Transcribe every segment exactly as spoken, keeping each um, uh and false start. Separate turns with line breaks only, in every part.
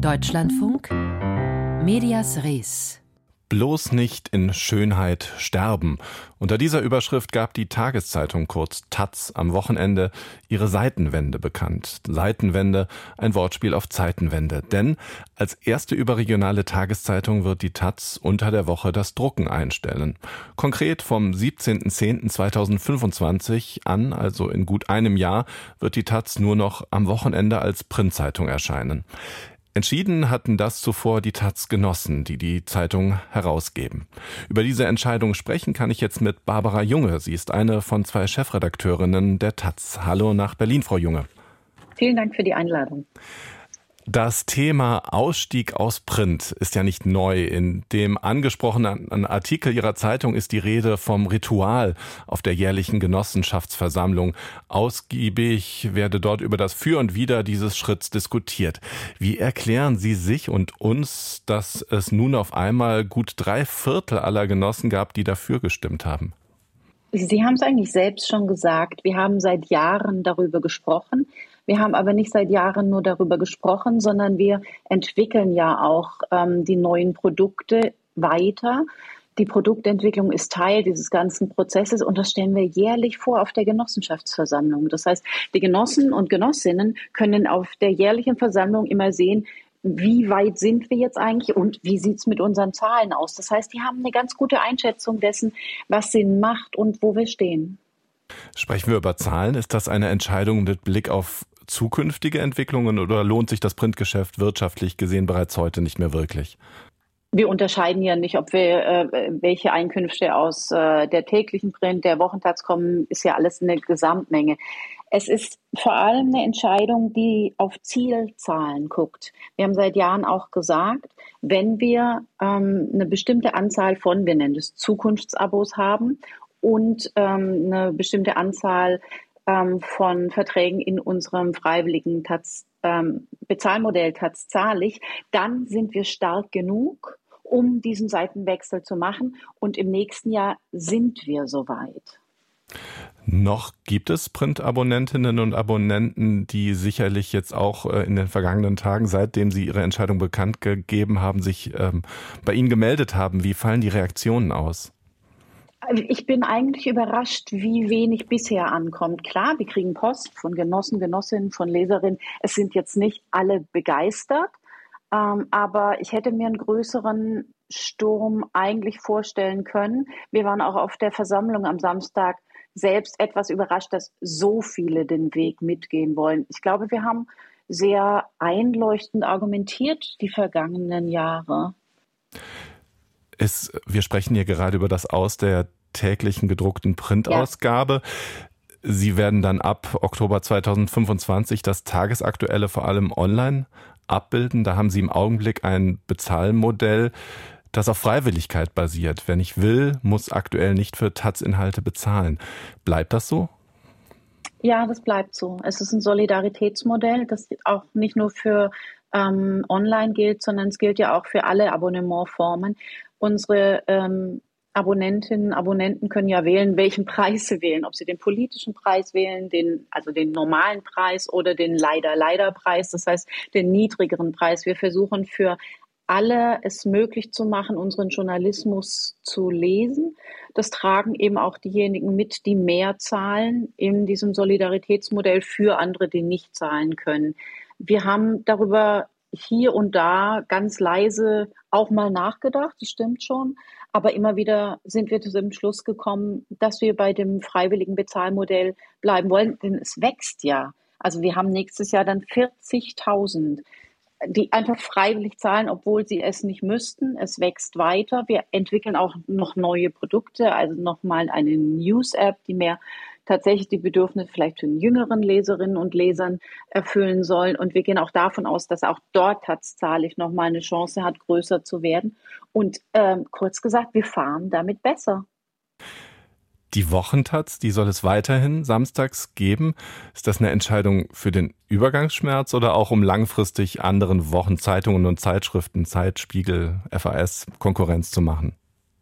Deutschlandfunk Medias Res.
Bloß nicht in Schönheit sterben. Unter dieser Überschrift gab die Tageszeitung, kurz taz, am Wochenende ihre Seitenwende bekannt. Seitenwende, ein Wortspiel auf Zeitenwende. Denn als erste überregionale Tageszeitung wird die taz unter der Woche das Drucken einstellen. Konkret vom siebzehnten zehnten zweitausendfünfundzwanzig an, also in gut einem Jahr, wird die taz nur noch am Wochenende als Printzeitung erscheinen. Entschieden hatten das zuvor die taz-Genossen, die die Zeitung herausgeben. Über diese Entscheidung sprechen kann ich jetzt mit Barbara Junge. Sie ist eine von zwei Chefredakteurinnen der taz. Hallo nach Berlin, Frau Junge.
Vielen Dank für die Einladung.
Das Thema Ausstieg aus Print ist ja nicht neu. In dem angesprochenen Artikel Ihrer Zeitung ist die Rede vom Ritual auf der jährlichen Genossenschaftsversammlung. Ausgiebig werde dort über das Für und Wider dieses Schritts diskutiert. Wie erklären Sie sich und uns, dass es nun auf einmal gut drei Viertel aller Genossen gab, die dafür gestimmt haben?
Sie haben es eigentlich selbst schon gesagt. Wir haben seit Jahren darüber gesprochen. Wir haben aber nicht seit Jahren nur darüber gesprochen, sondern wir entwickeln ja auch ähm, die neuen Produkte weiter. Die Produktentwicklung ist Teil dieses ganzen Prozesses und das stellen wir jährlich vor auf der Genossenschaftsversammlung. Das heißt, die Genossen und Genossinnen können auf der jährlichen Versammlung immer sehen, wie weit sind wir jetzt eigentlich und wie sieht es mit unseren Zahlen aus. Das heißt, die haben eine ganz gute Einschätzung dessen, was Sinn macht und wo wir stehen.
Sprechen wir über Zahlen. Ist das eine Entscheidung mit Blick auf zukünftige Entwicklungen oder lohnt sich das Printgeschäft wirtschaftlich gesehen bereits heute nicht mehr wirklich?
Wir unterscheiden ja nicht, ob wir äh, welche Einkünfte aus äh, der täglichen Print, der Wochentaz kommen, ist ja alles eine Gesamtmenge. Es ist vor allem eine Entscheidung, die auf Zielzahlen guckt. Wir haben seit Jahren auch gesagt, wenn wir ähm, eine bestimmte Anzahl von, wir nennen das Zukunftsabos haben und ähm, eine bestimmte Anzahl ähm, von Verträgen in unserem freiwilligen taz, ähm, Bezahlmodell taz-zahlig, dann sind wir stark genug, um diesen Seitenwechsel zu machen. Und im nächsten Jahr sind wir soweit.
Noch gibt es Print-Abonnentinnen und Abonnenten, die sicherlich jetzt auch in den vergangenen Tagen, seitdem sie ihre Entscheidung bekannt gegeben haben, sich ähm, bei Ihnen gemeldet haben. Wie fallen die Reaktionen aus?
Ich bin eigentlich überrascht, wie wenig bisher ankommt. Klar, wir kriegen Post von Genossen, Genossinnen, von Leserinnen. Es sind jetzt nicht alle begeistert, ähm, aber ich hätte mir einen größeren Sturm eigentlich vorstellen können. Wir waren auch auf der Versammlung am Samstag selbst etwas überrascht, dass so viele den Weg mitgehen wollen. Ich glaube, wir haben sehr einleuchtend argumentiert die vergangenen Jahre.
Es, wir sprechen hier gerade über das Aus der täglichen gedruckten Printausgabe. Ja. Sie werden dann ab Oktober zweitausendfünfundzwanzig das Tagesaktuelle vor allem online abbilden. Da haben Sie im Augenblick ein Bezahlmodell, das auf Freiwilligkeit basiert. Wer nicht will, muss aktuell nicht für taz-Inhalte bezahlen. Bleibt das so?
Ja, das bleibt so. Es ist ein Solidaritätsmodell, das auch nicht nur für ähm, online gilt, sondern es gilt ja auch für alle Abonnementformen. Unsere ähm, Abonnentinnen, Abonnenten können ja wählen, welchen Preis sie wählen, ob sie den politischen Preis wählen, den, also den normalen Preis oder den Leider-Leider-Preis, das heißt den niedrigeren Preis. Wir versuchen für alle es möglich zu machen, unseren Journalismus zu lesen. Das tragen eben auch diejenigen mit, die mehr zahlen in diesem Solidaritätsmodell für andere, die nicht zahlen können. Wir haben darüber hier und da ganz leise auch mal nachgedacht, das stimmt schon. Aber immer wieder sind wir zu dem Schluss gekommen, dass wir bei dem freiwilligen Bezahlmodell bleiben wollen, denn es wächst ja. Also wir haben nächstes Jahr dann vierzigtausend, die einfach freiwillig zahlen, obwohl sie es nicht müssten. Es wächst weiter. Wir entwickeln auch noch neue Produkte, also nochmal eine News-App, die mehr tatsächlich die Bedürfnisse vielleicht für den jüngeren Leserinnen und Lesern erfüllen sollen. Und wir gehen auch davon aus, dass auch dort taz-zahlig nochmal eine Chance hat, größer zu werden. Und ähm, kurz gesagt, wir fahren damit besser.
Die Wochentaz, die soll es weiterhin samstags geben. Ist das eine Entscheidung für den Übergangsschmerz oder auch um langfristig anderen Wochenzeitungen und Zeitschriften, Zeit, Spiegel, F A S, Konkurrenz zu machen?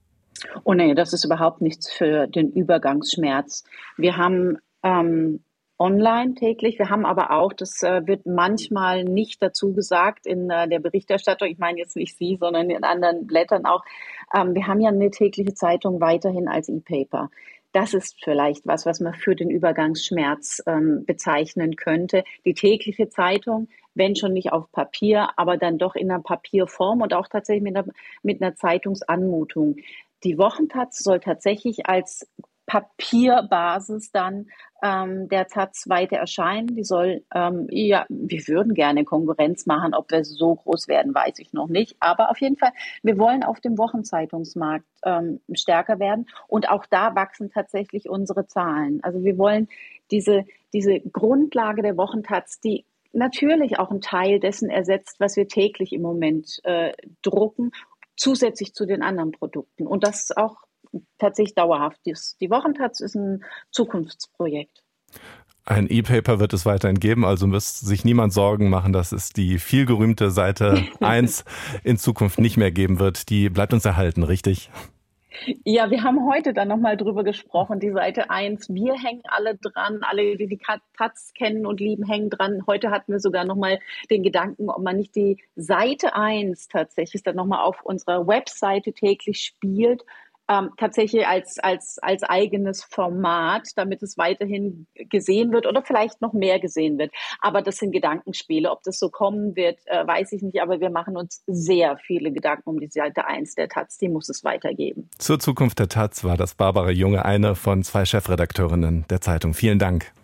Oh nee, das ist überhaupt nichts für den Übergangsschmerz. Wir haben ähm, online täglich. Wir haben aber auch, das äh, wird manchmal nicht dazu gesagt in äh, der Berichterstattung, ich meine jetzt nicht Sie, sondern in anderen Blättern auch, ähm, wir haben ja eine tägliche Zeitung weiterhin als E-Paper. Das ist vielleicht was, was man für den Übergangsschmerz ähm, bezeichnen könnte. Die tägliche Zeitung, wenn schon nicht auf Papier, aber dann doch in einer Papierform und auch tatsächlich mit einer, mit einer Zeitungsanmutung. Die Wochentaz soll tatsächlich als Papierbasis dann ähm, der Taz weiter erscheinen. Die soll, ähm, ja, wir würden gerne Konkurrenz machen. Ob wir so groß werden, weiß ich noch nicht. Aber auf jeden Fall, wir wollen auf dem Wochenzeitungsmarkt ähm, stärker werden. Und auch da wachsen tatsächlich unsere Zahlen. Also wir wollen diese, diese Grundlage der Wochentaz, die natürlich auch einen Teil dessen ersetzt, was wir täglich im Moment äh, drucken, zusätzlich zu den anderen Produkten. Und das ist auch tatsächlich dauerhaft. Die Wochentaz ist ein Zukunftsprojekt.
Ein E-Paper wird es weiterhin geben, also müsste sich niemand Sorgen machen, dass es die vielgerühmte Seite eins in Zukunft nicht mehr geben wird. Die bleibt uns erhalten, richtig?
Ja, wir haben heute dann nochmal drüber gesprochen, die Seite eins. Wir hängen alle dran, alle, die die Taz kennen und lieben, hängen dran. Heute hatten wir sogar nochmal den Gedanken, ob man nicht die Seite eins tatsächlich dann nochmal auf unserer Webseite täglich spielt, Ähm, tatsächlich als, als, als eigenes Format, damit es weiterhin gesehen wird oder vielleicht noch mehr gesehen wird. Aber das sind Gedankenspiele. Ob das so kommen wird, äh, weiß ich nicht. Aber wir machen uns sehr viele Gedanken um die Seite eins der Taz. Die muss es weitergeben.
Zur Zukunft der Taz war das Barbara Junge, eine von zwei Chefredakteurinnen der Zeitung. Vielen Dank.